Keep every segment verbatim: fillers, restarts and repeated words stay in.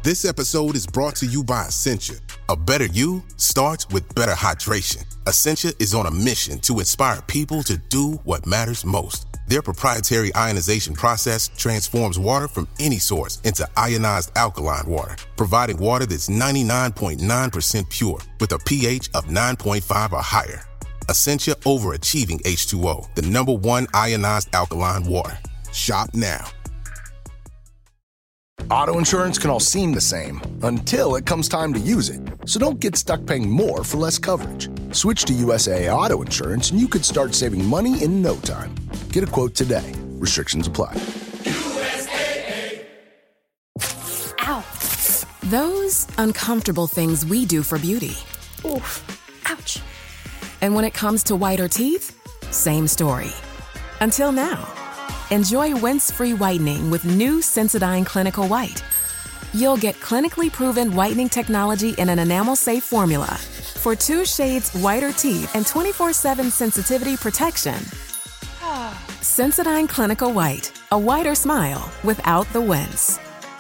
This episode is brought to you by Essentia. A better you starts with better hydration. Essentia is on a mission to inspire people to do what matters most. Their proprietary ionization process transforms water from any source into ionized alkaline water, providing water that's ninety-nine point nine percent pure with a pH of nine point five or higher. Essentia Overachieving H two O, the number one ionized alkaline water. Shop now. Auto insurance can all seem the same until it comes time to use it. So don't get stuck paying more for less coverage. Switch to U S A A Auto Insurance and you could start saving money in no time. Get a quote today. Restrictions apply. U S A A. Ow. Those uncomfortable things we do for beauty. Oof. Ouch. And when it comes to whiter teeth, same story. Until now. Enjoy rinse-free whitening with new Sensodyne Clinical White. You'll get clinically proven whitening technology in an enamel-safe formula for two shades whiter teeth and twenty-four seven sensitivity protection. Sensodyne Clinical White, a whiter smile without the wince.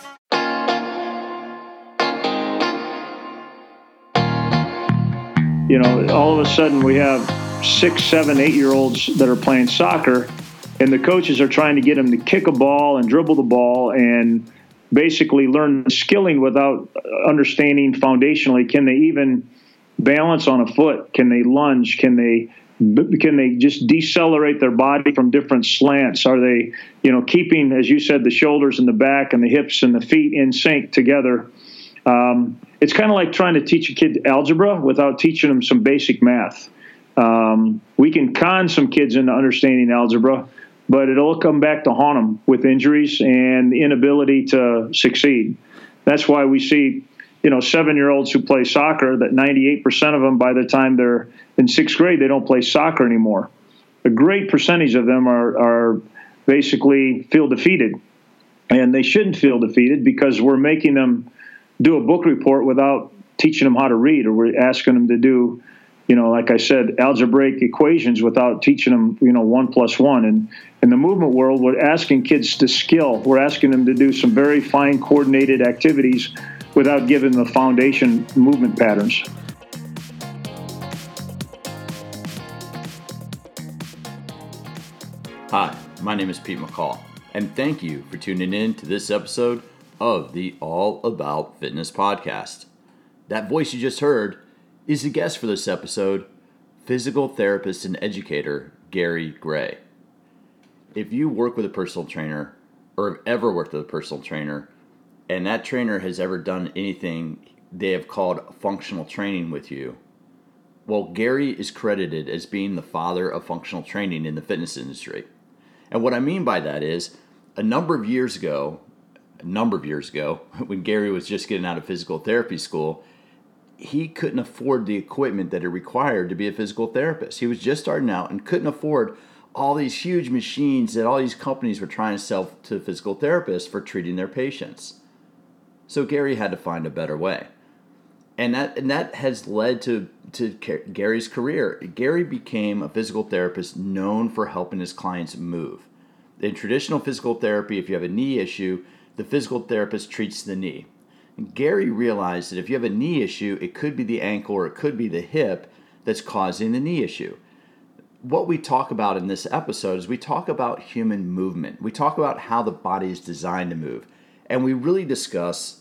You know, all of a sudden we have six, seven, eight-year-olds that are playing soccer, and the coaches are trying to get them to kick a ball and dribble the ball and basically learn skilling without understanding foundationally. Can they even balance on a foot? Can they lunge? Can they can they just decelerate their body from different slants? Are they, you know, keeping, as you said, the shoulders and the back and the hips and the feet in sync together? Um, it's kind of like trying to teach a kid algebra without teaching them some basic math. Um, we can con some kids into understanding algebra, but it'll come back to haunt them with injuries and the inability to succeed. That's why we see, you know, seven-year-olds who play soccer, that ninety-eight percent of them, by the time they're in sixth grade, they don't play soccer anymore. A great percentage of them are, are basically feel defeated. And they shouldn't feel defeated because we're making them do a book report without teaching them how to read, or we're asking them to do, you know, like I said, algebraic equations without teaching them, you know, one plus one. And in the movement world, we're asking kids to skill. We're asking them to do some very fine coordinated activities without giving them the foundation movement patterns. Hi, my name is Pete McCall, and thank you for tuning in to this episode of the All About Fitness podcast. That voice you just heard is the guest for this episode, physical therapist and educator Gary Gray. If you work with a personal trainer or have ever worked with a personal trainer and that trainer has ever done anything they have called functional training with you, well, Gary is credited as being the father of functional training in the fitness industry. And what I mean by that is a number of years ago, a number of years ago, when Gary was just getting out of physical therapy school, he couldn't afford the equipment that it required to be a physical therapist. He was just starting out and couldn't afford all these huge machines that all these companies were trying to sell to physical therapists for treating their patients. So Gary had to find a better way. And that and that has led to, to Gary's career. Gary became a physical therapist known for helping his clients move. In traditional physical therapy, if you have a knee issue, the physical therapist treats the knee. Gary realized that if you have a knee issue, it could be the ankle or it could be the hip that's causing the knee issue. What we talk about in this episode is we talk about human movement. We talk about how the body is designed to move. And we really discuss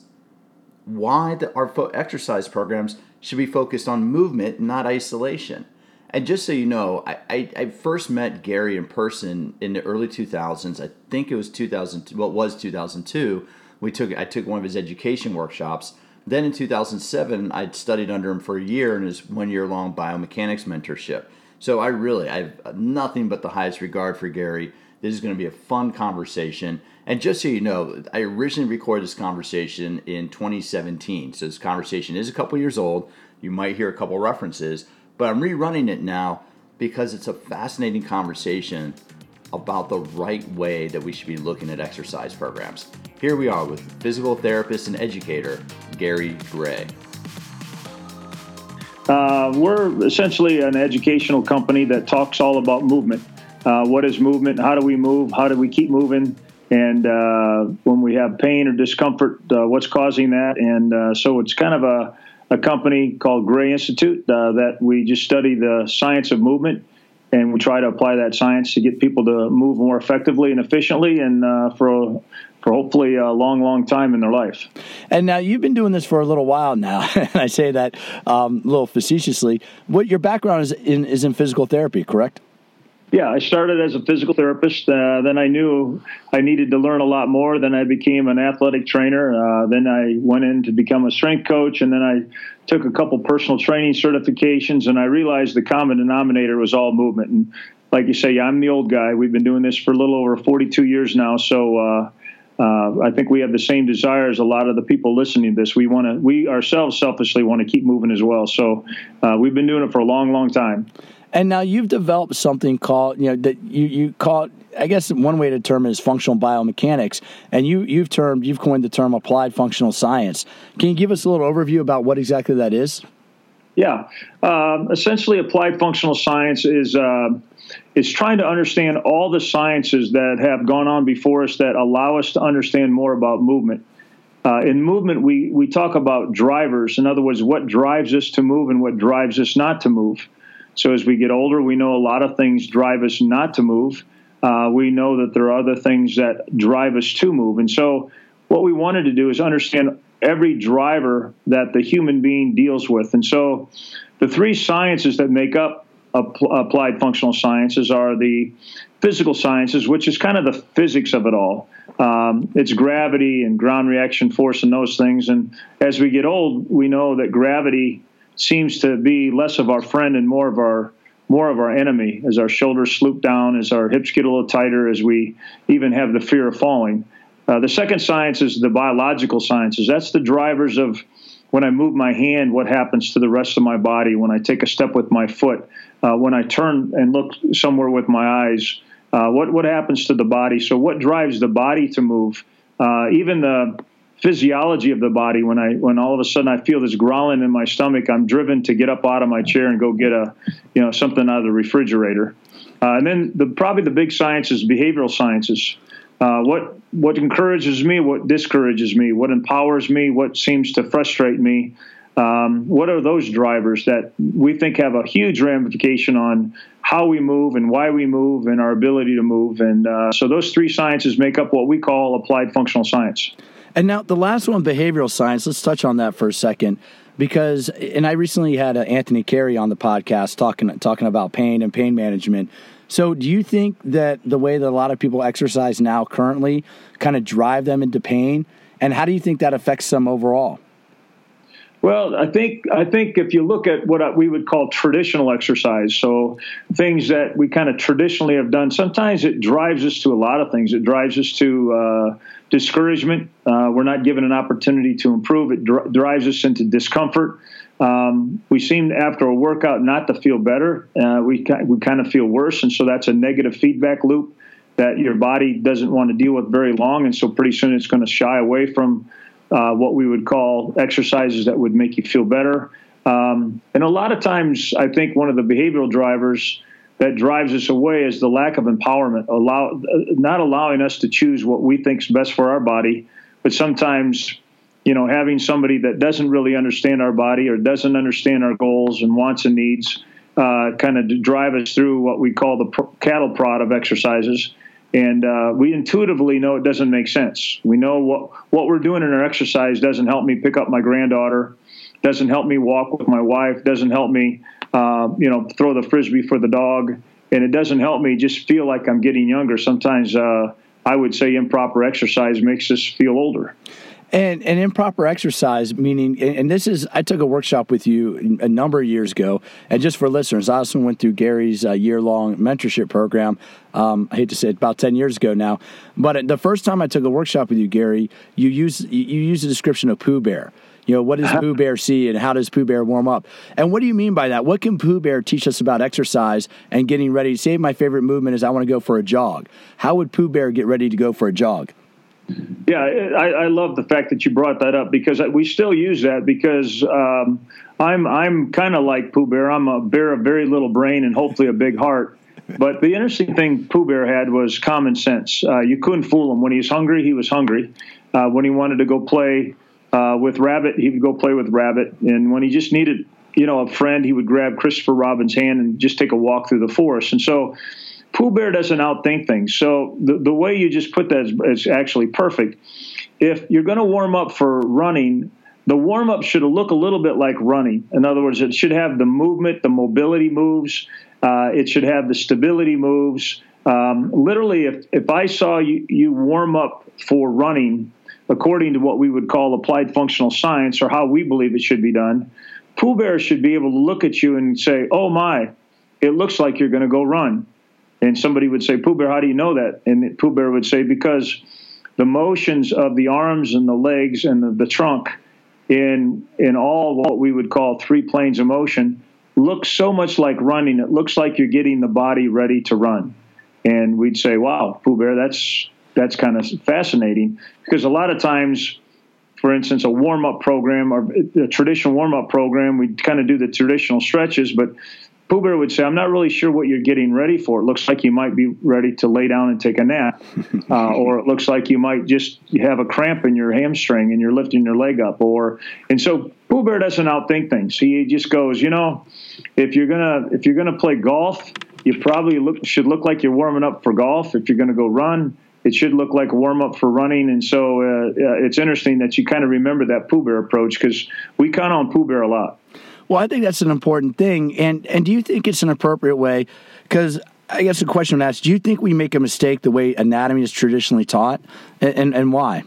why the, our fo- exercise programs should be focused on movement, not isolation. And just so you know, I, I, I first met Gary in person in the early two thousands. I think it was two thousand, well, it was two thousand two. We took I took one of his education workshops. Then in two thousand seven, I'd studied under him for a year in his one-year-long biomechanics mentorship. So I really, I have nothing but the highest regard for Gary. This is going to be a fun conversation. And just so you know, I originally recorded this conversation in twenty seventeen. So this conversation is a couple years old. You might hear a couple references, but I'm rerunning it now because it's a fascinating conversation about the right way that we should be looking at exercise programs. Here we are with physical therapist and educator, Gary Gray. Uh, we're essentially an educational company that talks all about movement. Uh, what is movement? How do we move? How do we keep moving? and uh, when we have pain or discomfort, uh, what's causing that. And uh, so it's kind of a, a company called Gray Institute uh, that we just study the science of movement, and we try to apply that science to get people to move more effectively and efficiently, and uh, for for hopefully a long, long time in their life. And now you've been doing this for a little while now, and I say that um, a little facetiously. What your background is in is in physical therapy, correct? Yeah, I started as a physical therapist. Uh, then I knew I needed to learn a lot more. Then I became an athletic trainer. Uh, then I went in to become a strength coach, and then I took a couple personal training certifications, and I realized the common denominator was all movement. And like you say, I'm the old guy. We've been doing this for a little over forty-two years now, so uh, uh, I think we have the same desire as a lot of the people listening to this. We want to, we ourselves selfishly want to keep moving as well. So uh, we've been doing it for a long, long time. And now you've developed something called, you know, that you, you call it, I guess one way to term it is functional biomechanics. And you, you've termed, you've coined the term applied functional science. Can you give us a little overview about what exactly that is? Yeah. Um, essentially, applied functional science is uh, is trying to understand all the sciences that have gone on before us that allow us to understand more about movement. Uh, in movement, we, we talk about drivers. In other words, what drives us to move and what drives us not to move. So as we get older, we know a lot of things drive us not to move. Uh, we know that there are other things that drive us to move. And so what we wanted to do is understand every driver that the human being deals with. And so the three sciences that make up apl- applied functional sciences are the physical sciences, which is kind of the physics of it all. Um, it's gravity and ground reaction force and those things. And as we get old, we know that gravity seems to be less of our friend and more of our more of our enemy, as our shoulders sloop down, as our hips get a little tighter, as we even have the fear of falling. Uh, the second science is the biological sciences. That's the drivers of when I move my hand, what happens to the rest of my body, when I take a step with my foot, uh, when I turn and look somewhere with my eyes, uh, what, what happens to the body? So what drives the body to move? Uh, even the physiology of the body, when I when all of a sudden I feel this growling in my stomach, I'm driven to get up out of my chair and go get a you know something out of the refrigerator. Uh, and then the probably the big science is behavioral sciences. Uh, what what encourages me, what discourages me, what empowers me, what seems to frustrate me. Um, what are those drivers that we think have a huge ramification on how we move and why we move and our ability to move? And uh, so those three sciences make up what we call applied functional science. And now the last one, behavioral science, let's touch on that for a second, because, and I recently had uh, Anthony Carey on the podcast talking talking about pain and pain management. So do you think that the way that a lot of people exercise now currently kind of drive them into pain? And how do you think that affects them overall? Well, I think I think if you look at what we would call traditional exercise, so things that we kind of traditionally have done, sometimes it drives us to a lot of things. It drives us to uh, discouragement. Uh, we're not given an opportunity to improve. It dr- drives us into discomfort. Um, we seem after a workout not to feel better. Uh, we we kind of feel worse, and so that's a negative feedback loop that your body doesn't want to deal with very long, and so pretty soon it's going to shy away from Uh, what we would call exercises that would make you feel better. Um, and a lot of times, I think one of the behavioral drivers that drives us away is the lack of empowerment, allow, not allowing us to choose what we think is best for our body, but sometimes, you know, having somebody that doesn't really understand our body or doesn't understand our goals and wants and needs uh, kind of drive us through what we call the pr- cattle prod of exercises. And uh, we intuitively know it doesn't make sense. We know what, what we're doing in our exercise doesn't help me pick up my granddaughter, doesn't help me walk with my wife, doesn't help me, uh, you know, throw the Frisbee for the dog, and it doesn't help me just feel like I'm getting younger. Sometimes uh, I would say improper exercise makes us feel older. And, and improper exercise, meaning, and this is, I took a workshop with you a number of years ago, and just for listeners, I also went through Gary's uh, year-long mentorship program, um, I hate to say it, about ten years ago now, but the first time I took a workshop with you, Gary, you used, you used a description of Pooh Bear. You know, what does Pooh Bear see and how does Pooh Bear warm up? And what do you mean by that? What can Pooh Bear teach us about exercise and getting ready? Say my favorite movement is I want to go for a jog. How would Pooh Bear get ready to go for a jog? Yeah, I, I love the fact that you brought that up because we still use that because um, I'm I'm kind of like Pooh Bear. I'm a bear of very little brain and hopefully a big heart. But the interesting thing Pooh Bear had was common sense. Uh, you couldn't fool him. When he was hungry, he was hungry. Uh, when he wanted to go play uh, with Rabbit, he would go play with Rabbit. And when he just needed, you know, a friend, he would grab Christopher Robin's hand and just take a walk through the forest. And so Pooh Bear doesn't outthink things. So the, the way you just put that is, is actually perfect. If you're going to warm up for running, the warm-up should look a little bit like running. In other words, it should have the movement, the mobility moves. Uh, it should have the stability moves. Um, literally, if, if I saw you, you warm up for running, according to what we would call applied functional science, or how we believe it should be done, Pooh Bear should be able to look at you and say, oh, my, it looks like you're going to go run. And somebody would say, Pooh Bear, how do you know that? And Pooh Bear would say, because the motions of the arms and the legs and the, the trunk in in all what we would call three planes of motion looks so much like running. It looks like you're getting the body ready to run. And we'd say, wow, Pooh Bear, that's that's kind of fascinating. Because a lot of times, for instance, a warm-up program or a traditional warm-up program, we kind of do the traditional stretches, but Pooh Bear would say, I'm not really sure what you're getting ready for. It looks like you might be ready to lay down and take a nap. Uh, or it looks like you might just have a cramp in your hamstring and you're lifting your leg up. Or and so Pooh Bear doesn't outthink things. He just goes, you know, if you're gonna if you're gonna play golf, you probably look should look like you're warming up for golf. If you're gonna go run, it should look like a warm up for running. And so uh, it's interesting that you kind of remember that Pooh Bear approach, because we count on Pooh Bear a lot. Well, I think that's an important thing. And and do you think it's an appropriate way? Because I guess the question I'm asked, do you think we make a mistake the way anatomy is traditionally taught? And, and, and why?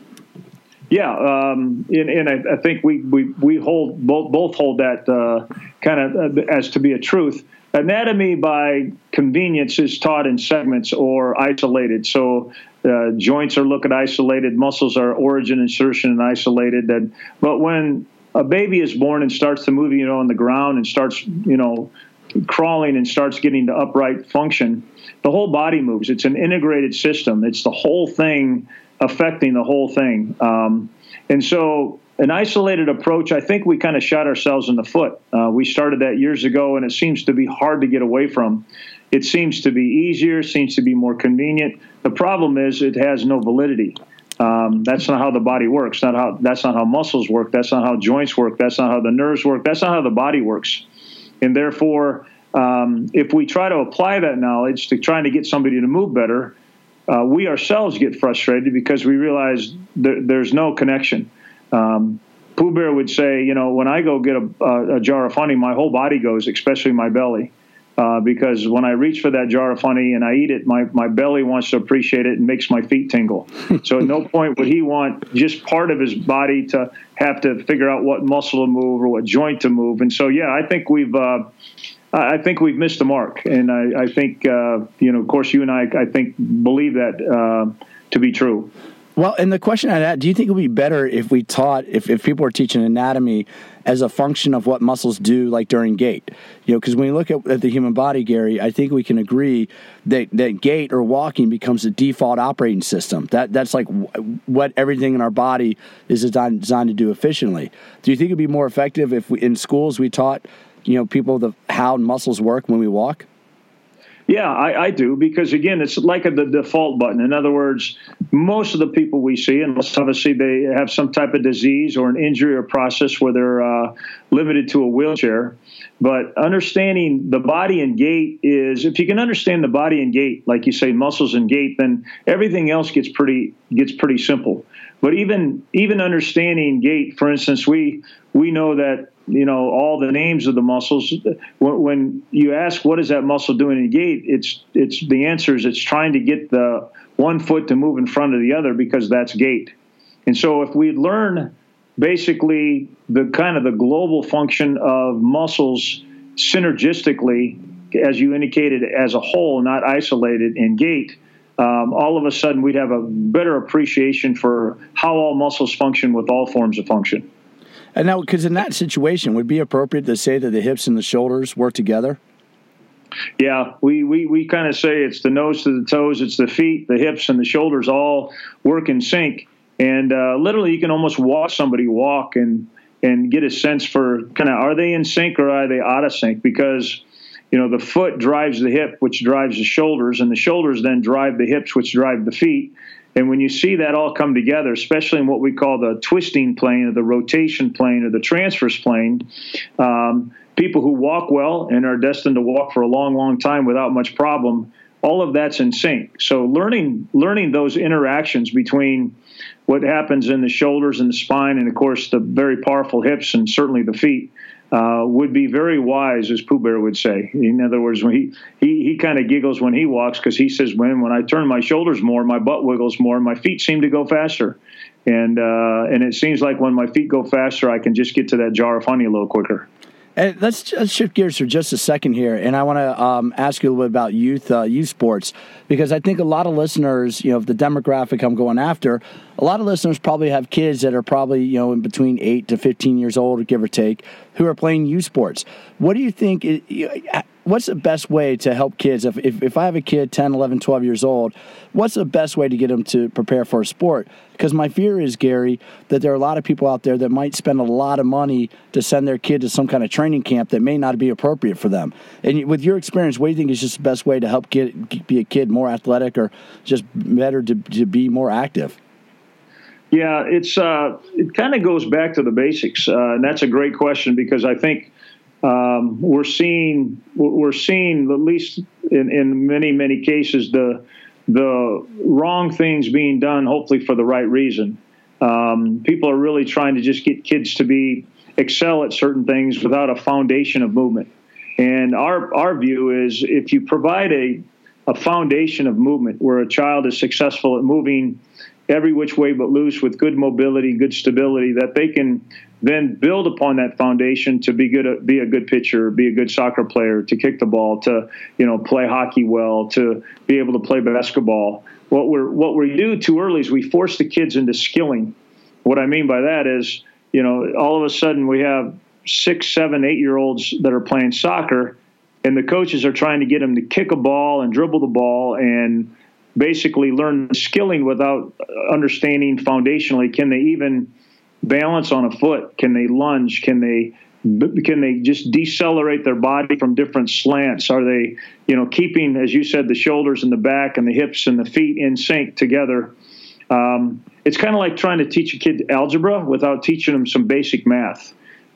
Yeah, um, and, and I, I think we, we, we hold both both hold that uh, kind of uh, as to be a truth. Anatomy by convenience is taught in segments or isolated. So uh, joints are looked at isolated, muscles are origin, insertion, and isolated. And, but when a baby is born and starts to move, you know, on the ground and starts, you know, crawling and starts getting to upright function, the whole body moves. It's an integrated system. It's the whole thing affecting the whole thing. Um, and so an isolated approach, I think we kind of shot ourselves in the foot. Uh, we started that years ago, and it seems to be hard to get away from. It seems to be easier, seems to be more convenient. The problem is it has no validity. Um, that's not how the body works. Not how. That's not how muscles work. That's not how joints work. That's not how the nerves work. That's not how the body works. And therefore, um, if we try to apply that knowledge to trying to get somebody to move better, uh, we ourselves get frustrated because we realize there, there's no connection. Um, Pooh Bear would say, you know, when I go get a, a, a jar of honey, my whole body goes, especially my belly. Uh, because when I reach for that jar of honey and I eat it, my, my belly wants to appreciate it and makes my feet tingle. So at no point would he want just part of his body to have to figure out what muscle to move or what joint to move. And so, yeah, I think we've uh, I think we've missed the mark. And I, I think, uh, you know, of course, you and I, I think, believe that uh, to be true. Well, and the question I had, do you think it would be better if we taught, if, if people were teaching anatomy as a function of what muscles do, like during gait? You know, because when you look at, at the human body, Gary, I think we can agree that, that gait or walking becomes a default operating system. That That's like w- what everything in our body is designed, designed to do efficiently. Do you think it would be more effective if we, in schools we taught, you know, people the how muscles work when we walk? Yeah, I, I do, because, again, it's like a, the default button. In other words, most of the people we see, unless obviously they have some type of disease or an injury or process where they're uh, limited to a wheelchair. But understanding the body and gait is, if you can understand the body and gait, like you say, muscles and gait, then everything else gets pretty gets pretty simple. But even even understanding gait, for instance, we we know that, you know, all the names of the muscles. When, when you ask what is that muscle doing in gait, it's it's the answer is it's trying to get the one foot to move in front of the other, because that's gait. And so if we learn basically the kind of the global function of muscles synergistically, as you indicated, as a whole, not isolated in gait, um, all of a sudden we'd have a better appreciation for how all muscles function with all forms of function. And now, because in that situation, would it be appropriate to say that the hips and the shoulders work together? Yeah, we, we, we kind of say it's the nose to the toes, it's the feet, the hips, and the shoulders all work in sync. And uh, literally, you can almost watch somebody walk and and get a sense for kind of, are they in sync or are they out of sync? Because you know, the foot drives the hip, which drives the shoulders, and the shoulders then drive the hips, which drive the feet. And when you see that all come together, especially in what we call the twisting plane or the rotation plane or the transverse plane, um, people who walk well and are destined to walk for a long, long time without much problem, all of that's in sync. So learning learning those interactions between what happens in the shoulders and the spine and, of course, the very powerful hips and certainly the feet uh, would be very wise, as Pooh Bear would say. In other words, when he he, he kind of giggles when he walks because he says, when when I turn my shoulders more, my butt wiggles more, and my feet seem to go faster. And uh, and it seems like when my feet go faster, I can just get to that jar of honey a little quicker. And let's, let's shift gears for just a second here, and I want to um, ask you a little bit about youth uh, youth sports, because I think a lot of listeners, you know, the demographic I'm going after, a lot of listeners probably have kids that are probably, you know, in between eight to fifteen years old, give or take, who are playing youth sports. What do you think, what's the best way to help kids? If, if, if I have a kid ten, eleven, twelve years old, what's the best way to get them to prepare for a sport? Because my fear is, Gary, that there are a lot of people out there that might spend a lot of money to send their kid to some kind of training camp that may not be appropriate for them. And with your experience, what do you think is just the best way to help get be a kid more athletic or just better to, to be more active? Yeah, it's uh, it kind of goes back to the basics, uh, and that's a great question because I think um, we're seeing we're seeing at least in, in many many cases the the wrong things being done, hopefully for the right reason. Um, people are really trying to just get kids to be excel at certain things without a foundation of movement. And our our view is if you provide a a foundation of movement where a child is successful at moving every which way but loose with good mobility, good stability, that they can then build upon that foundation to be good, at, be a good pitcher, be a good soccer player, to kick the ball, to, you know, play hockey well, to be able to play basketball. What we're, what we do too early is we force the kids into skilling. What I mean by that is, you know, all of a sudden we have six, seven, eight-year-olds that are playing soccer, and the coaches are trying to get them to kick a ball and dribble the ball and basically learn skilling without understanding foundationally. Can they even balance on a foot? Can they lunge? Can they can they just decelerate their body from different slants? Are they, you know, keeping, as you said, the shoulders and the back and the hips and the feet in sync together? Um, it's kind of like trying to teach a kid algebra without teaching them some basic math.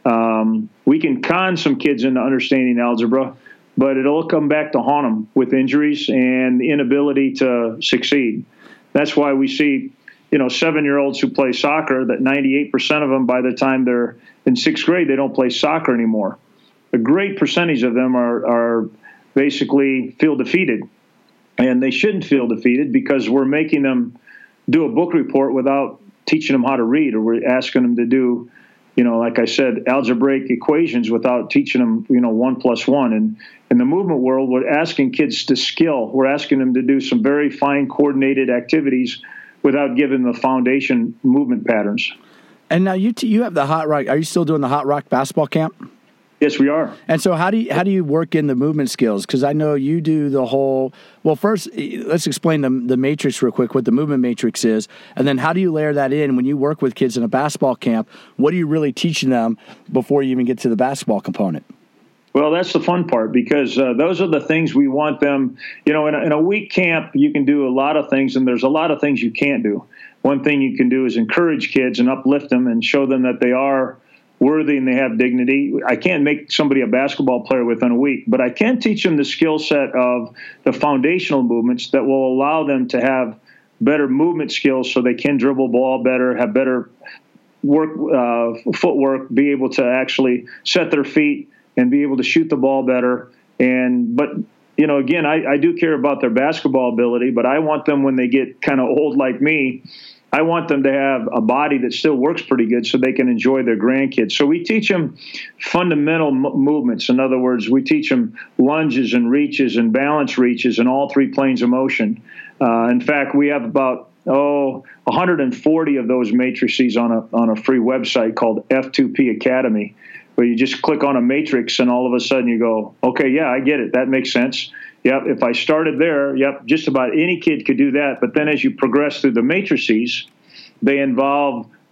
Um, we can con some kids into understanding algebra, but it'll come back to haunt them with injuries and the inability to succeed. That's why we see, you know, seven-year-olds who play soccer, that ninety-eight percent of them, by the time they're in sixth grade, they don't play soccer anymore. A great percentage of them are, are basically feel defeated. And they shouldn't feel defeated because we're making them do a book report without teaching them how to read, or we're asking them to do, you know, like I said, algebraic equations without teaching them, you know, one plus one. And in the movement world, we're asking kids to skill. We're asking them to do some very fine coordinated activities without giving them the foundation movement patterns. And now you t- you have the Hot Rock. Are you still doing the Hot Rock basketball camp? Yes, we are. And so how do you, how do you work in the movement skills? Because I know you do the whole – well, first, let's explain the, the matrix real quick, what the movement matrix is. And then how do you layer that in when you work with kids in a basketball camp? What are you really teaching them before you even get to the basketball component? Well, that's the fun part because uh, those are the things we want them – you know, in a, in a week camp, you can do a lot of things, and there's a lot of things you can't do. One thing you can do is encourage kids and uplift them and show them that they are – worthy and they have dignity. I can't make somebody a basketball player within a week, but I can teach them the skill set of the foundational movements that will allow them to have better movement skills so they can dribble ball better, have better work, uh, footwork, be able to actually set their feet and be able to shoot the ball better. And, but, you know, again, I, I do care about their basketball ability, but I want them when they get kind of old like me, I want them to have a body that still works pretty good so they can enjoy their grandkids. So we teach them fundamental m- movements. In other words, we teach them lunges and reaches and balance reaches in all three planes of motion. Uh, in fact, we have about, oh, one hundred forty of those matrices on a on a free website called F two P Academy, where you just click on a matrix and all of a sudden you go, okay, yeah, I get it. That makes sense. Yep, if I started there, yep, just about any kid could do that. But then as you progress through the matrices, they involve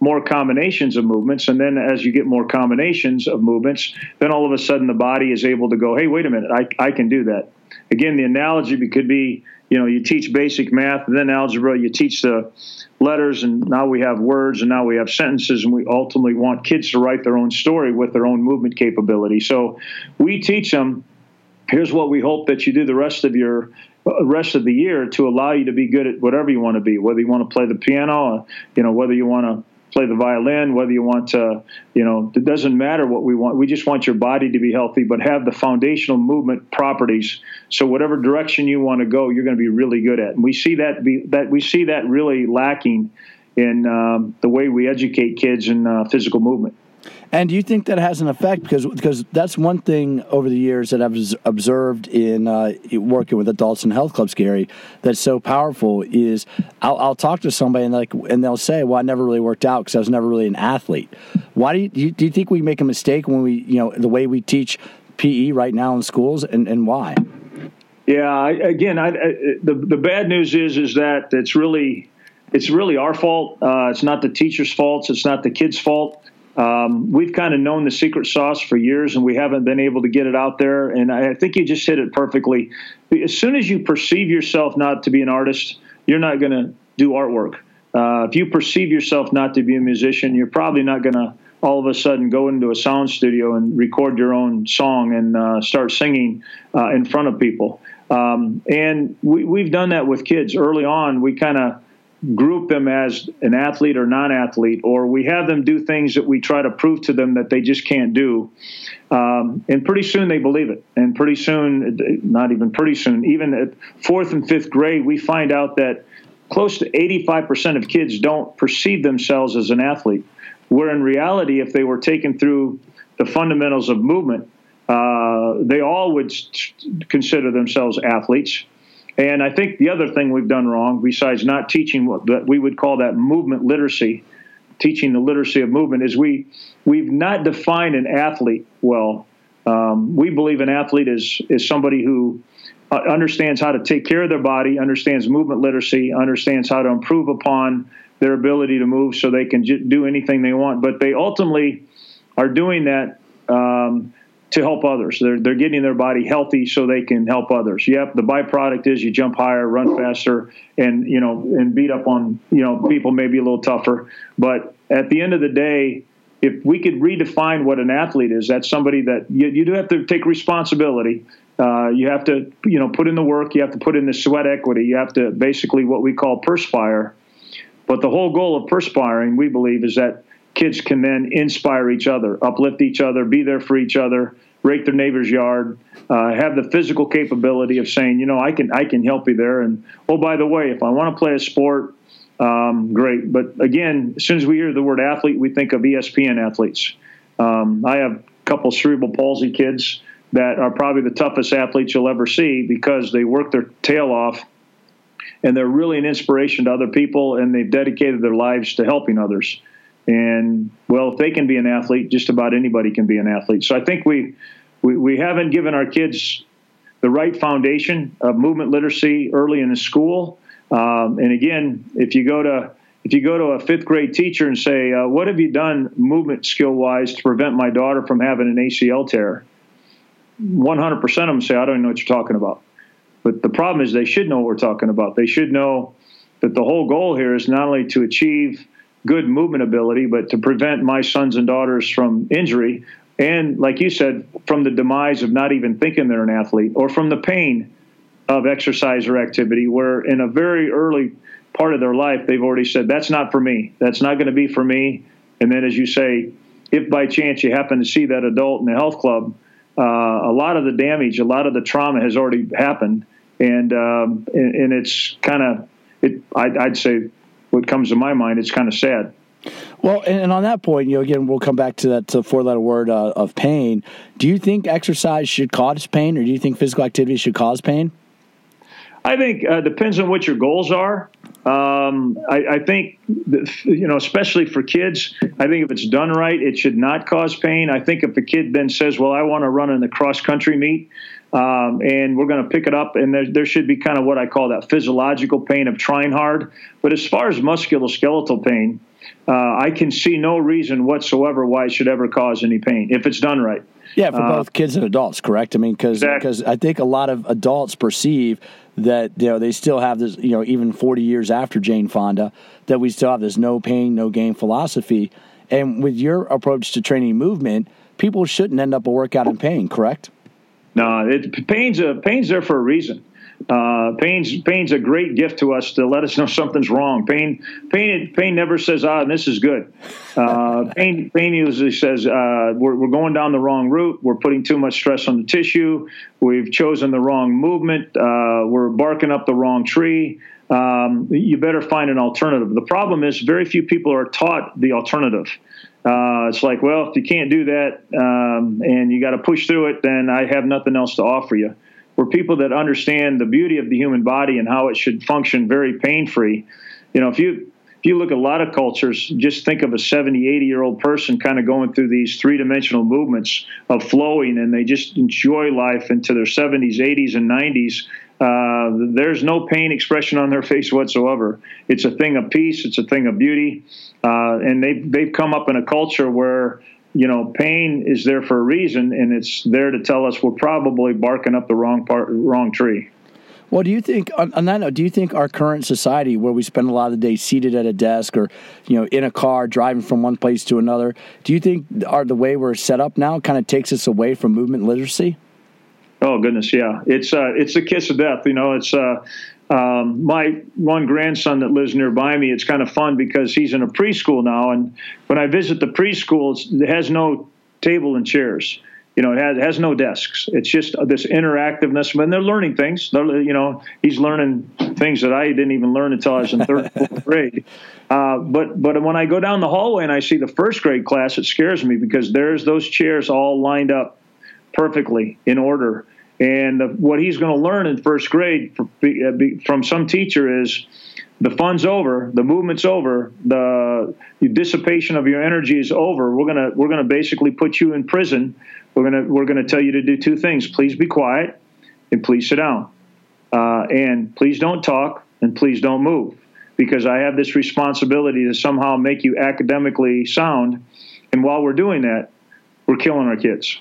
more combinations of movements. And then as you get more combinations of movements, then all of a sudden the body is able to go, hey, wait a minute, I, I can do that. Again, the analogy could be, you know, you teach basic math, and then algebra, you teach the letters, and now we have words, and now we have sentences, and we ultimately want kids to write their own story with their own movement capability. So we teach them, here's what we hope that you do the rest of your uh, rest of the year to allow you to be good at whatever you want to be, whether you want to play the piano, uh, you know, whether you want to play the violin, whether you want to, you know, it doesn't matter what we want. We just want your body to be healthy, but have the foundational movement properties. So whatever direction you want to go, you're going to be really good at. And we see that be, that we see that really lacking in um, the way we educate kids in uh, physical movement. And do you think that has an effect? Because because that's one thing over the years that I've observed in uh, working with adults in health clubs, Gary, that's so powerful is I'll, I'll talk to somebody and like and they'll say, well, I never really worked out because I was never really an athlete. Why do you, do you do you think we make a mistake when we, you know, the way we teach P E right now in schools, and, and why? Yeah, I, again, I, I, the the bad news is is that it's really it's really our fault. Uh, it's not the teachers' faults. It's not the kids' fault. Um, we've kind of known the secret sauce for years, and we haven't been able to get it out there. And I think you just hit it perfectly. As soon as you perceive yourself not to be an artist, you're not going to do artwork. Uh, if you perceive yourself not to be a musician, you're probably not going to all of a sudden go into a sound studio and record your own song and uh, start singing uh, in front of people. Um, and we, we've done that with kids early on. We kind of group them as an athlete or non-athlete, or we have them do things that we try to prove to them that they just can't do. Um, and pretty soon they believe it. And pretty soon, not even pretty soon, even at fourth and fifth grade, we find out that close to eighty-five percent of kids don't perceive themselves as an athlete, where in reality, if they were taken through the fundamentals of movement, uh, they all would consider themselves athletes. And I think the other thing we've done wrong, besides not teaching what that we would call that movement literacy, teaching the literacy of movement, is we, we've not defined an athlete well. Um, we believe an athlete is is somebody who uh, understands how to take care of their body, understands movement literacy, understands how to improve upon their ability to move so they can j- do anything they want. But they ultimately are doing that um, to help others. They're they're getting their body healthy so they can help others. Yep, the byproduct is you jump higher, run faster, and you know and beat up on you know people maybe a little tougher. But at the end of the day, if we could redefine what an athlete is, that's somebody that you, you do have to take responsibility. Uh, you have to you know put in the work. You have to put in the sweat equity. You have to basically what we call perspire. But the whole goal of perspiring, we believe, is that kids can then inspire each other, uplift each other, be there for each other, rake their neighbor's yard, uh, have the physical capability of saying, you know, I can I can help you there. And, oh, by the way, if I want to play a sport, um, great. But, again, as soon as we hear the word athlete, we think of E S P N athletes. Um, I have a couple cerebral palsy kids that are probably the toughest athletes you'll ever see because they work their tail off, and they're really an inspiration to other people, and they've dedicated their lives to helping others. And, well, if they can be an athlete, just about anybody can be an athlete. So I think we, we, we haven't given our kids the right foundation of movement literacy early in the school. Um, and, again, if you go to if you go to a fifth grade teacher and say, uh, what have you done movement skill-wise to prevent my daughter from having an A C L tear? one hundred percent of them say, I don't even know what you're talking about. But the problem is they should know what we're talking about. They should know that the whole goal here is not only to achieve good movement ability, but to prevent my sons and daughters from injury. And like you said, from the demise of not even thinking they're an athlete, or from the pain of exercise or activity, where in a very early part of their life, they've already said, that's not for me. That's not going to be for me. And then, as you say, if by chance you happen to see that adult in the health club, uh, a lot of the damage, a lot of the trauma has already happened. And, um, and, and it's kind of, it, I'd, I'd say, what comes to my mind, it's kind of sad. Well, and, and on that point, you know, again, we'll come back to that to four-letter word uh, of pain. Do you think exercise should cause pain, or do you think physical activity should cause pain? I think it uh, depends on what your goals are. Um, I, I think, that, you know, especially for kids, I think if it's done right, it should not cause pain. I think if a kid then says, well, I want to run in the cross-country meet, Um, and we're going to pick it up, and there, there should be kind of what I call that physiological pain of trying hard. But as far as musculoskeletal pain, uh, I can see no reason whatsoever why it should ever cause any pain if it's done right. Yeah, for Uh, both kids and adults, correct? I mean, because Exactly. I think a lot of adults perceive that, you know, they still have this, you know, even forty years after Jane Fonda, that we still have this no pain, no gain philosophy. And with your approach to training movement, people shouldn't end up a workout in pain, correct? No, it, pain's a, pain's there for a reason. Uh, pain's pain's a great gift to us to let us know something's wrong. Pain pain pain never says, ah, this is good. Uh, pain pain usually says uh, we're we're going down the wrong route. We're putting too much stress on the tissue. We've chosen the wrong movement. Uh, we're barking up the wrong tree. Um, you better find an alternative. The problem is very few people are taught the alternative. Uh, it's like, well, if you can't do that um, and you got to push through it, then I have nothing else to offer you. We're people that understand the beauty of the human body and how it should function very pain-free. You know, if you if you look at a lot of cultures, just think of a seventy, eighty-year-old person kind of going through these three-dimensional movements of flowing, and they just enjoy life into their seventies, eighties, and nineties. Uh, there's no pain expression on their face whatsoever. It's a thing of peace. It's a thing of beauty. Uh, and they've, they've come up in a culture where, you know, pain is there for a reason, and it's there to tell us we're probably barking up the wrong part, wrong tree. Well, do you think, on, on that note, do you think our current society, where we spend a lot of the day seated at a desk or, you know, in a car driving from one place to another, do you think our, the way we're set up now kind of takes us away from movement literacy? Oh goodness, yeah, it's uh, it's the kiss of death. You know, it's uh, um, my one grandson that lives nearby me. It's kind of fun because he's in a preschool now, and when I visit the preschool, it's, it has no table and chairs. You know, it has, it has no desks. It's just this interactiveness. When they're learning things, they're, you know, he's learning things that I didn't even learn until I was in third, fourth grade. Uh, but but when I go down the hallway and I see the first grade class, it scares me because there's those chairs all lined up perfectly in order. And the, what he's going to learn in first grade for, from some teacher is the fun's over, the movement's over, the, the dissipation of your energy is over. We're gonna we're gonna basically put you in prison. We're gonna we're gonna tell you to do two things: please be quiet, and please sit down, uh, and please don't talk, and please don't move, because I have this responsibility to somehow make you academically sound. And while we're doing that, we're killing our kids.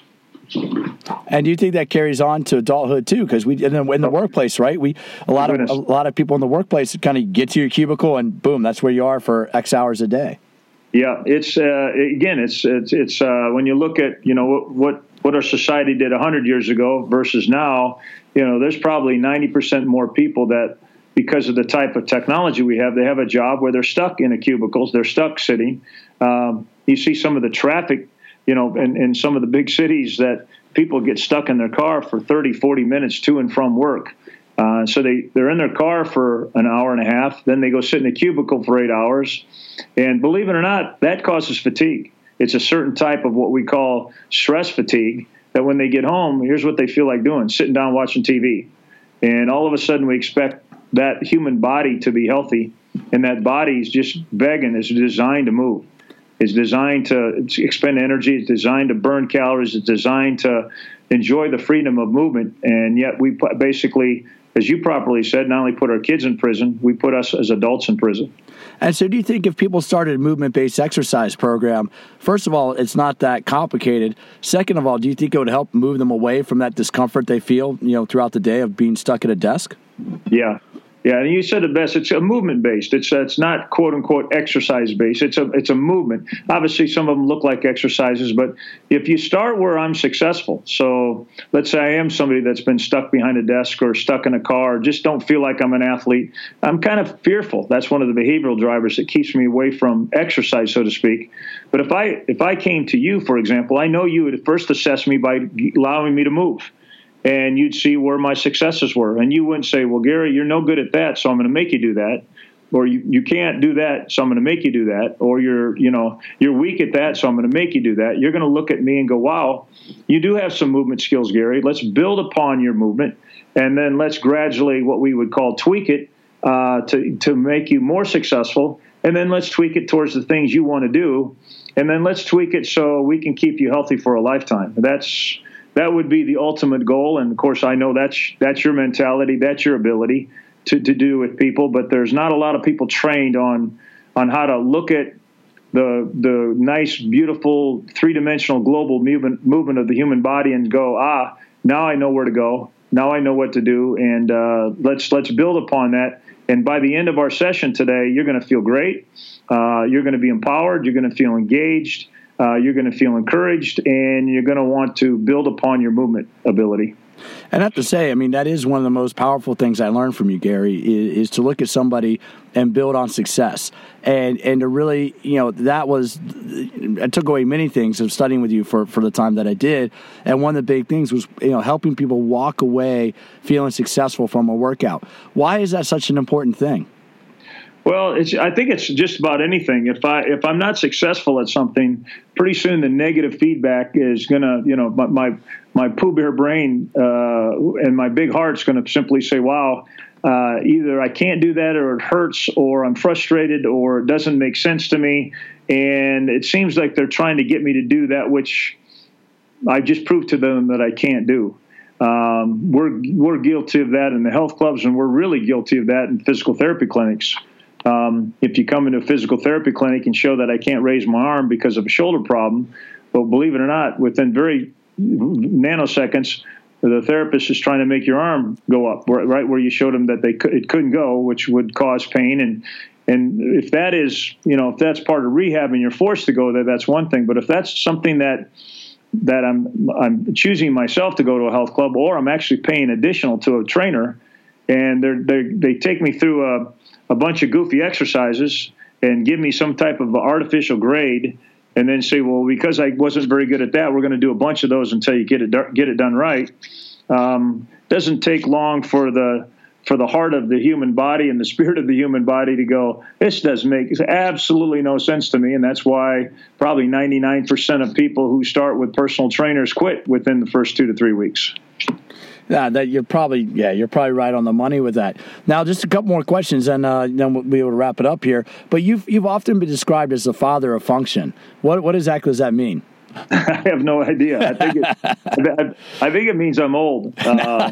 And do you think that carries on to adulthood too? Because we in the, in the workplace, right? We a lot of a lot of people in the workplace kind of get to your cubicle and boom, that's where you are for X hours a day. Yeah, it's uh, again, it's it's it's uh, when you look at you know what what, what our society did a hundred years ago versus now, you know, there's probably ninety percent more people that, because of the type of technology we have, they have a job where they're stuck in a cubicles, they're stuck sitting. Um, you see some of the traffic. You know, in, in some of the big cities that people get stuck in their car for thirty, forty minutes to and from work. Uh, so they, they're in their car for an hour and a half. Then they go sit in a cubicle for eight hours. And believe it or not, that causes fatigue. It's a certain type of what we call stress fatigue that when they get home, here's what they feel like doing, sitting down watching T V. And all of a sudden we expect that human body to be healthy. And that body is just begging, is designed to move. It's designed to expend energy. It's designed to burn calories. It's designed to enjoy the freedom of movement. And yet we basically, as you properly said, not only put our kids in prison, we put us as adults in prison. And so do you think if people started a movement-based exercise program, first of all, it's not that complicated. Second of all, do you think it would help move them away from that discomfort they feel, you know, throughout the day of being stuck at a desk? Yeah. Yeah, and you said it best. It's a movement based. It's uh, it's not quote unquote exercise based. It's a it's a movement. Obviously, some of them look like exercises, but if you start where I'm successful, so let's say I am somebody that's been stuck behind a desk or stuck in a car, or just don't feel like I'm an athlete. I'm kind of fearful. That's one of the behavioral drivers that keeps me away from exercise, so to speak. But if I if I came to you, for example, I know you would first assess me by allowing me to move. And you'd see where my successes were. And you wouldn't say, well, Gary, you're no good at that, so I'm going to make you do that. Or you, you can't do that, so I'm going to make you do that. Or you're, you know, you're weak at that, so I'm going to make you do that. You're going to look at me and go, wow, you do have some movement skills, Gary. Let's build upon your movement. And then let's gradually, what we would call tweak it uh, to, to make you more successful. And then let's tweak it towards the things you want to do. And then let's tweak it so we can keep you healthy for a lifetime. That's That would be the ultimate goal. And, of course, I know that's that's your mentality, that's your ability to, to do with people. But there's not a lot of people trained on on how to look at the the nice, beautiful, three-dimensional global movement movement of the human body and go, ah, now I know where to go. Now I know what to do, and uh, let's let's build upon that. And by the end of our session today, you're going to feel great. Uh, you're going to be empowered. You're going to feel engaged. Uh, you're going to feel encouraged, and you're going to want to build upon your movement ability. And I have to say, I mean, that is one of the most powerful things I learned from you, Gary, is, is to look at somebody and build on success. And and to really, you know, that was, I took away many things of studying with you for, for the time that I did. And one of the big things was, you know, helping people walk away feeling successful from a workout. Why is that such an important thing? Well, it's, I think it's just about anything. If I if I'm not successful at something, pretty soon the negative feedback is gonna, you know, my my, my Pooh Bear brain uh, and my big heart's gonna simply say, "Wow, uh, either I can't do that, or it hurts, or I'm frustrated, or it doesn't make sense to me." And it seems like they're trying to get me to do that which I just proved to them that I can't do. Um, we're we're guilty of that in the health clubs, and we're really guilty of that in physical therapy clinics. Um, if you come into a physical therapy clinic and show that I can't raise my arm because of a shoulder problem, well, believe it or not, within very nanoseconds, the therapist is trying to make your arm go up, right where you showed them that they could, it couldn't go, which would cause pain. And and if that is, you know, if that's part of rehab and you're forced to go there, that's one thing. But if that's something that that I'm I'm choosing myself to go to a health club, or I'm actually paying additional to a trainer, and they they they take me through a a bunch of goofy exercises and give me some type of artificial grade, and then say, well, because I wasn't very good at that, we're going to do a bunch of those until you get it get it done right. Um, doesn't take long for the for the heart of the human body and the spirit of the human body to go, this does make absolutely no sense to me. And that's why probably ninety-nine percent of people who start with personal trainers quit within the first two to three weeks. Yeah, that you're probably yeah you're probably right on the money with that. Now, just a couple more questions, and uh, then we'll be able to wrap it up here. But you've you've often been described as the father of function. What what exactly does that mean? I have no idea. I think it, I, I think it means I'm old. Uh,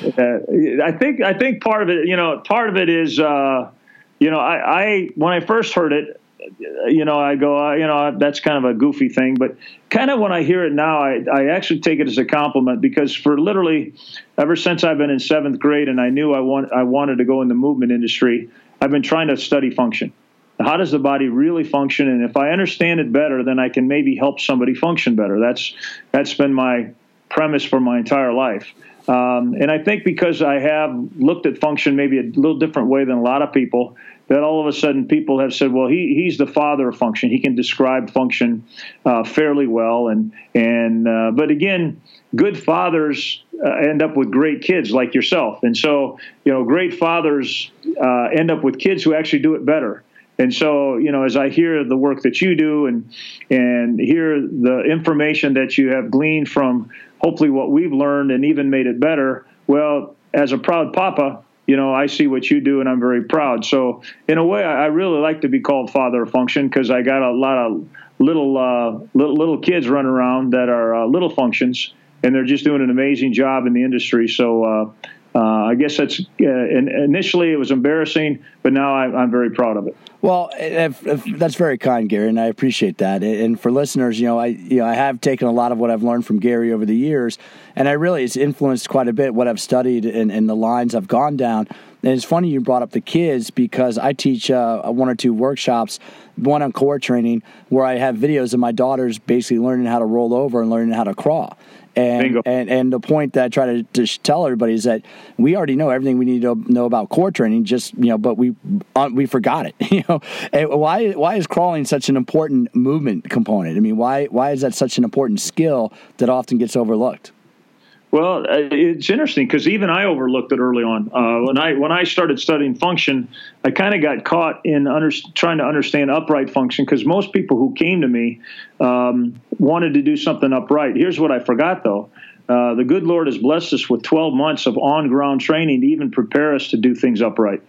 I think I think part of it, you know, part of it is, uh, you know, I, I when I first heard it, you know, I go, uh, you know, that's kind of a goofy thing. But kind of when I hear it now, I, I actually take it as a compliment, because for literally ever since I've been in seventh grade and I knew I want I wanted to go in the movement industry, I've been trying to study function. How does the body really function? And if I understand it better, then I can maybe help somebody function better. That's that's been my premise for my entire life. Um, and I think because I have looked at function maybe a little different way than a lot of people, that all of a sudden people have said, well, he he's the father of function. He can describe function uh, fairly well. And and uh, but again, good fathers uh, end up with great kids like yourself. And so, you know, great fathers uh, end up with kids who actually do it better. And so, you know, as I hear the work that you do and and hear the information that you have gleaned from hopefully what we've learned and even made it better, well, as a proud papa, you know, I see what you do and I'm very proud. So in a way, I really like to be called father of function, because I got a lot of little, uh, little, little kids running around that are uh, little functions, and they're just doing an amazing job in the industry. So, uh, Uh, I guess that's uh, initially it was embarrassing, but now I, I'm very proud of it. Well, if, if that's very kind, Gary, and I appreciate that. And for listeners, you know, I you know I have taken a lot of what I've learned from Gary over the years, and I really it's influenced quite a bit what I've studied and, and the lines I've gone down. And it's funny you brought up the kids, because I teach uh, one or two workshops, one on core training, where I have videos of my daughters basically learning how to roll over and learning how to crawl. And, and and the point that I try to, to tell everybody is that we already know everything we need to know about core training, just you know, but we uh, we forgot it. You know, and why why is crawling such an important movement component? I mean, why why is that such an important skill that often gets overlooked? Well, it's interesting, because even I overlooked it early on. Uh, when I when I started studying function, I kind of got caught in under, trying to understand upright function, because most people who came to me um, wanted to do something upright. Here's what I forgot, though. Uh, the good Lord has blessed us with twelve months of on-ground training to even prepare us to do things upright.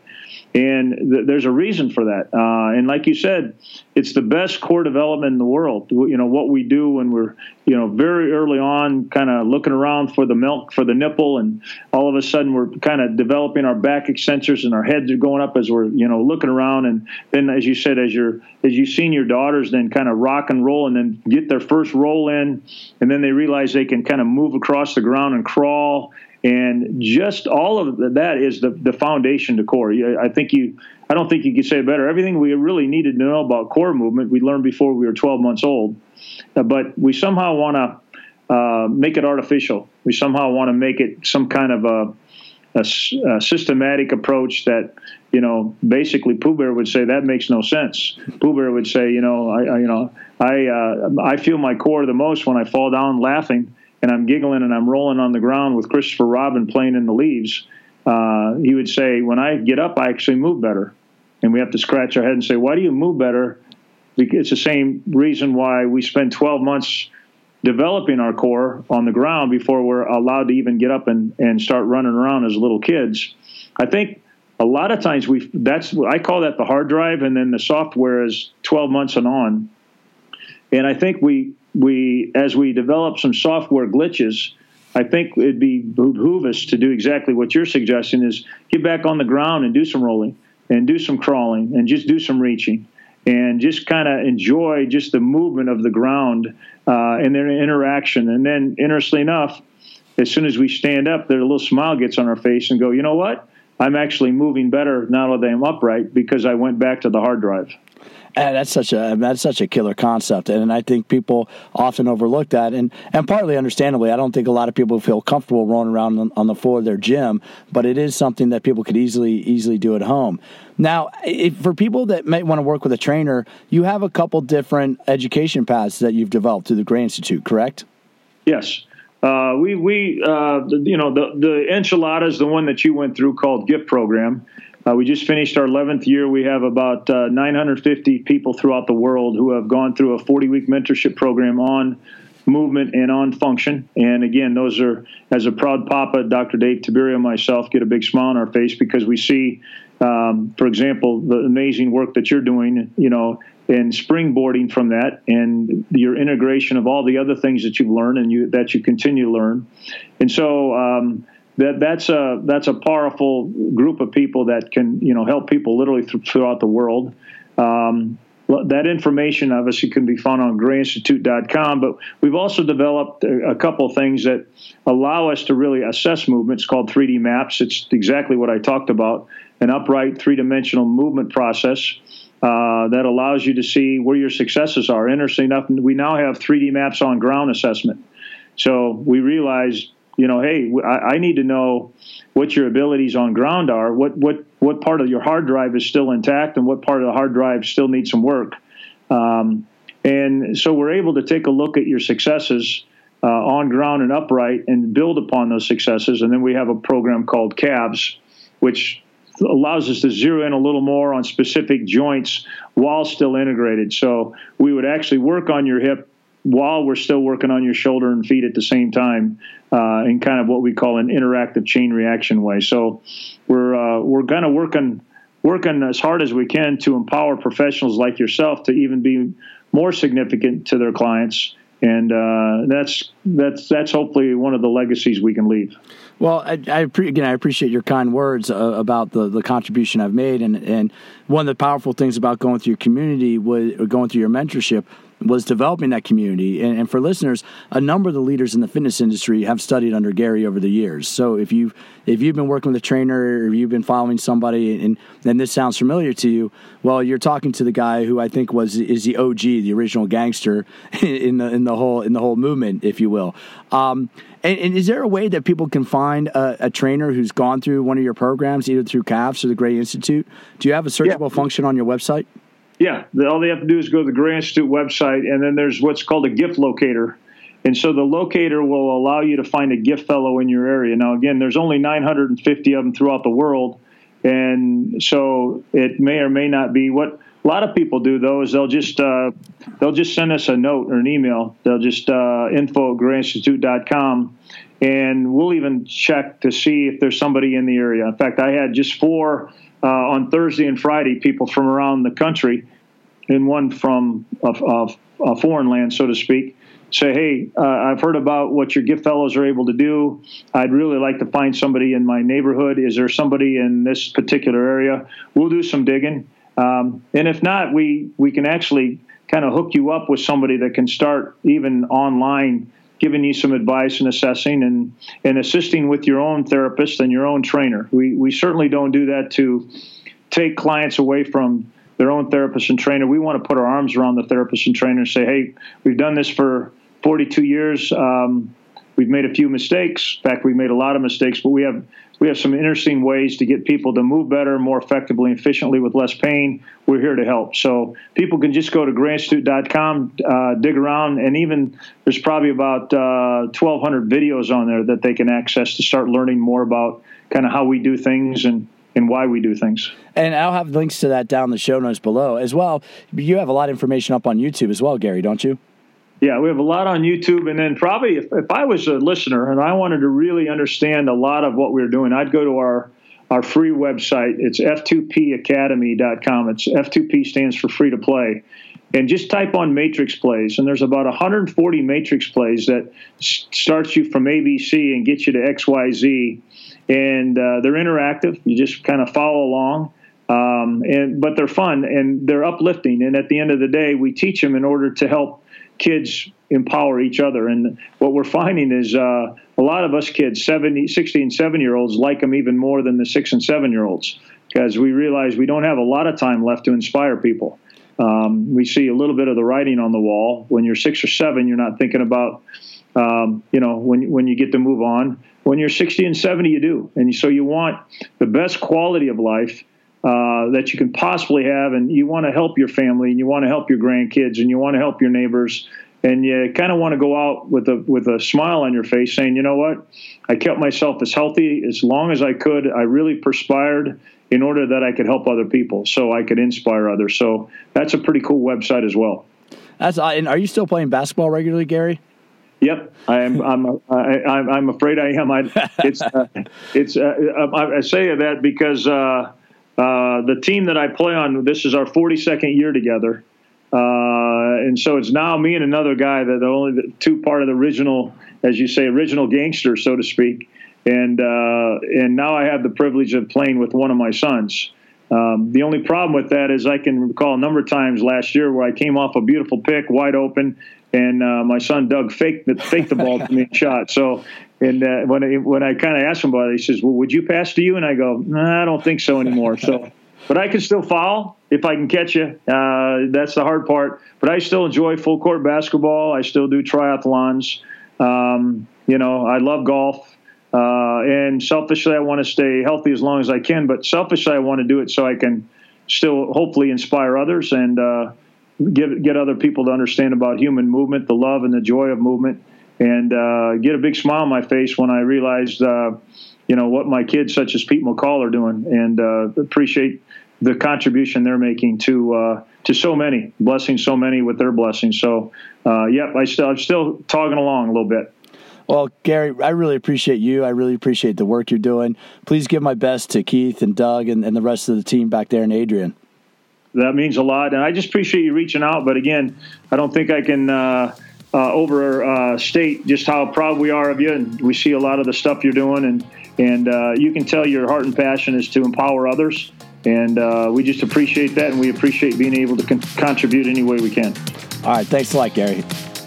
And th- there's a reason for that. Uh, and like you said, it's the best core development in the world. You know, what we do when we're, you know, very early on kind of looking around for the milk, for the nipple, and all of a sudden we're kind of developing our back extensors and our heads are going up as we're, you know, looking around. And then, as you said, as you're, as you've seen your daughters then kind of rock and roll and then get their first roll in, and then they realize they can kind of move across the ground and crawl. And just all of that is the, the foundation to core. I think you, I don't think you could say it better. Everything we really needed to know about core movement, we learned before we were twelve months old. Uh, but we somehow want to uh, make it artificial. We somehow want to make it some kind of a, a, a systematic approach that, you know, basically Pooh Bear would say that makes no sense. Pooh Bear would say, you know, I, I you know, I uh, I feel my core the most when I fall down laughing. And I'm giggling and I'm rolling on the ground with Christopher Robin playing in the leaves. Uh, he would say, when I get up, I actually move better. And we have to scratch our head and say, why do you move better? It's the same reason why we spend twelve months developing our core on the ground before we're allowed to even get up and, and start running around as little kids. I think a lot of times we that's I call that the hard drive, and then the software is twelve months and on. And I think we we as we develop some software glitches, I think it'd be behoove us to do exactly what you're suggesting, is get back on the ground and do some rolling and do some crawling and just do some reaching and just kind of enjoy just the movement of the ground uh, and their interaction. And then, interestingly enough, as soon as we stand up, their little smile gets on our face and go, you know what? I'm actually moving better now that I'm upright because I went back to the hard drive. And that's such a that's such a killer concept, and I think people often overlook that, and, and partly understandably. I don't think a lot of people feel comfortable rolling around on, on the floor of their gym, but it is something that people could easily easily do at home. Now, if, for people that might want to work with a trainer, you have a couple different education paths that you've developed through the Gray Institute, correct? Yes. Uh, we, we uh, you know, the, the enchilada is the one that you went through called GIFT program. Uh, we just finished our eleventh year. We have about uh, nine hundred fifty people throughout the world who have gone through a forty-week mentorship program on movement and on function. And again, those are, as a proud papa, Doctor Dave Tiberio and myself get a big smile on our face because we see, um, for example, the amazing work that you're doing, you know, and springboarding from that and your integration of all the other things that you've learned and you that you continue to learn. And so um, that that's a that's a powerful group of people that can, you know, help people literally th- throughout the world. Um, that information obviously can be found on gray institute dot com, but we've also developed a, a couple of things that allow us to really assess movement. It's called three D maps. It's exactly what I talked about, an upright three-dimensional movement process uh, that allows you to see where your successes are. Interesting enough, we now have three D maps on ground assessment. So we realize, you know, hey, I, I need to know what your abilities on ground are, what what what part of your hard drive is still intact and what part of the hard drive still needs some work. Um, and so we're able to take a look at your successes uh, on ground and upright and build upon those successes. And then we have a program called C A V S, which allows us to zero in a little more on specific joints while still integrated. So we would actually work on your hip while we're still working on your shoulder and feet at the same time, uh, in kind of what we call an interactive chain reaction way. So we're uh, we're kind of working working as hard as we can to empower professionals like yourself to even be more significant to their clients, and uh, that's that's that's hopefully one of the legacies we can leave. Well, I, I again, I appreciate your kind words uh, about the, the contribution I've made, and and one of the powerful things about going through your community was or going through your mentorship was developing that community. And, and for listeners, a number of the leaders in the fitness industry have studied under Gary over the years. So if you've, if you've been working with a trainer or if you've been following somebody and, and this sounds familiar to you, well, you're talking to the guy who I think was is the O G, the original gangster in the in the whole in the whole movement, if you will. Um, and, and is there a way that people can find a, a trainer who's gone through one of your programs, either through C A V S or the Gray Institute? Do you have a searchable yeah. function on your website? Yeah, all they have to do is go to the Gray Institute website, and then there's what's called a gift locator. And so the locator will allow you to find a gift fellow in your area. Now, again, there's only nine hundred fifty of them throughout the world, and so it may or may not be. What a lot of people do, though, is they'll just uh, they'll just send us a note or an email. They'll just uh, info at gray institute dot com, and we'll even check to see if there's somebody in the area. In fact, I had just four uh, on Thursday and Friday, people from around the country, and one from a, a, a foreign land, so to speak, say, hey, uh, I've heard about what your gift fellows are able to do. I'd really like to find somebody in my neighborhood. Is there somebody in this particular area? We'll do some digging. Um, and if not, we, we can actually kind of hook you up with somebody that can start even online, giving you some advice and assessing and, and assisting with your own therapist and your own trainer. We, we certainly don't do that to take clients away from their own therapist and trainer. We want to put our arms around the therapist and trainer and say, hey, we've done this for forty-two years. Um, we've made a few mistakes. In fact, we've made a lot of mistakes, but we have we have some interesting ways to get people to move better, more effectively, efficiently with less pain. We're here to help. So people can just go to gray institute dot com, uh, dig around, and even there's probably about uh, twelve hundred videos on there that they can access to start learning more about kind of how we do things and and why we do things. And I'll have links to that down in the show notes below as well. You have a lot of information up on YouTube as well, Gary, don't you? Yeah, we have a lot on YouTube. And then probably if, if I was a listener and I wanted to really understand a lot of what we were doing, I'd go to our, our free website. It's F two P academy dot com. It's F two P stands for free to play. And just type on matrix plays. And there's about one hundred forty matrix plays that s- starts you from A B C and gets you to X Y Z. And uh, they're interactive. You just kind of follow along. Um, and but they're fun and they're uplifting. And at the end of the day, we teach them in order to help kids empower each other. And what we're finding is uh, a lot of us kids, seventy, sixty, and seven-year-olds, like them even more than the six- and seven-year-olds because we realize we don't have a lot of time left to inspire people. Um, we see a little bit of the writing on the wall. When you're six or seven, you're not thinking about, um, you know, when when you get to move on. When you're sixty and seventy, you do. And so you want the best quality of life uh, that you can possibly have, and you want to help your family, and you want to help your grandkids, and you want to help your neighbors, and you kind of want to go out with a with a smile on your face saying, you know what, I kept myself as healthy as long as I could. I really perspired in order that I could help other people, so I could inspire others. So that's a pretty cool website as well. That's and are you still playing basketball regularly, Gary? Yep, I am. I'm. I, I'm afraid I am. I, it's. Uh, it's. Uh, I, I say that because uh, uh, the team that I play on. This is our forty-second year together, uh, and so it's now me and another guy that the only the two part of the original, as you say, original gangster, so to speak. And uh, and now I have the privilege of playing with one of my sons. Um, the only problem with that is I can recall a number of times last year where I came off a beautiful pick, wide open. And uh, my son Doug faked the, faked the ball to me and shot. So, and uh, when I, when I kind of asked him about it, he says, "Well, would you pass to you?" And I go, "Nah, I don't think so anymore." So, but I can still foul if I can catch you. Uh, that's the hard part. But I still enjoy full court basketball. I still do triathlons. Um, you know, I love golf. Uh, and selfishly, I want to stay healthy as long as I can. But selfishly, I want to do it so I can still hopefully inspire others and. Uh, Get get other people to understand about human movement, the love and the joy of movement, and uh, get a big smile on my face when I realized, uh, you know, what my kids such as Pete McCall are doing, and uh, appreciate the contribution they're making to uh, to so many, blessing so many with their blessings. So, uh, yep, I still I'm still togging along a little bit. Well, Gary, I really appreciate you. I really appreciate the work you're doing. Please give my best to Keith and Doug and, and the rest of the team back there and Adrian. That means a lot, and I just appreciate you reaching out. But again, I don't think I can uh, uh, overstate uh, just how proud we are of you, and we see a lot of the stuff you're doing, and and uh, you can tell your heart and passion is to empower others, and uh, we just appreciate that, and we appreciate being able to con- contribute any way we can. All right, thanks a lot, Gary.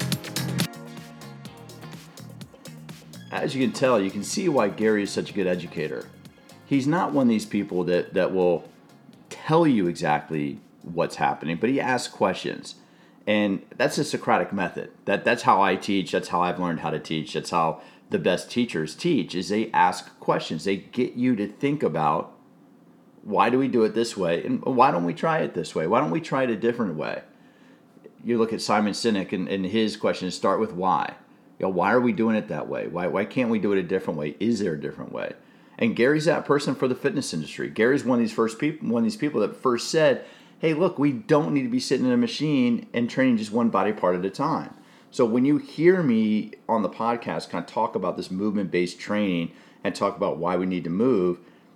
As you can tell, you can see why Gary is such a good educator. He's not one of these people that, that will tell you exactly what's happening, but he asks questions. And that's a Socratic method. That That's how I teach. That's how I've learned how to teach. That's how the best teachers teach, is they ask questions. They get you to think about, why do we do it this way? And why don't we try it this way? Why don't we try it a different way? You look at Simon Sinek, and, and his questions start with why. You know, why are we doing it that way? Why, why can't we do it a different way? Is there a different way? And Gary's that person for the fitness industry. Gary's one of these first people, one of these people that first said, hey, look, we don't need to be sitting in a machine and training just one body part at a time. So when you hear me on the podcast kind of talk about this movement-based training and talk about why we need to move,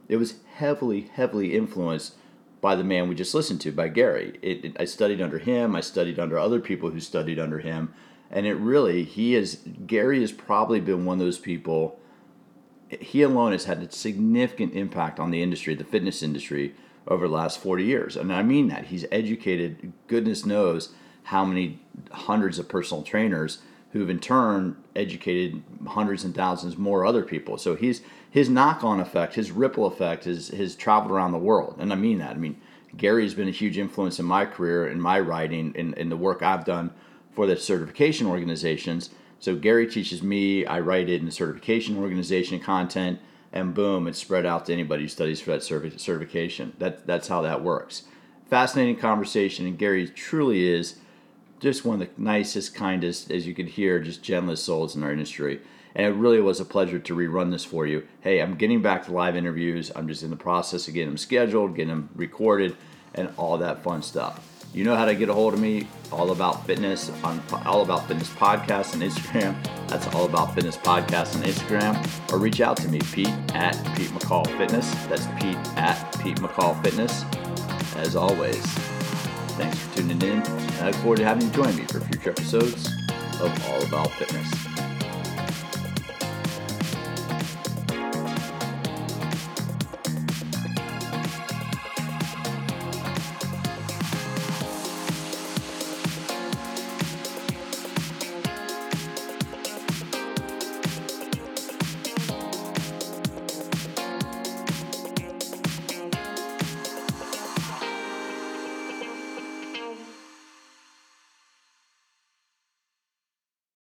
it was heavily, heavily influenced by the man we just listened to, by Gary. It, it, I studied under him. I studied under other people who studied under him. And it really, he is, Gary has probably been one of those people, he alone has had a significant impact on the industry, the fitness industry, over the last forty years. And I mean that. He's educated, goodness knows, how many hundreds of personal trainers who've in turn educated hundreds and thousands more other people. So he's his knock-on effect, his ripple effect has, has traveled around the world. And I mean that. I mean, Gary's been a huge influence in my career, in my writing, in, in the work I've done for the certification organizations. So Gary teaches me, I write it in the certification organization content, and boom, it's spread out to anybody who studies for that certi- certification. That, that's how that works. Fascinating conversation, and Gary truly is just one of the nicest, kindest, as you could hear, just gentlest souls in our industry. And it really was a pleasure to rerun this for you. Hey, I'm getting back to live interviews. I'm just in the process of getting them scheduled, getting them recorded, and all that fun stuff. You know how to get a hold of me, All About Fitness, on All About Fitness Podcast on Instagram. That's All About Fitness Podcast on Instagram. Or reach out to me, Pete at Pete McCall Fitness. That's Pete at Pete McCall Fitness. As always, thanks for tuning in. And I look forward to having you join me for future episodes of All About Fitness.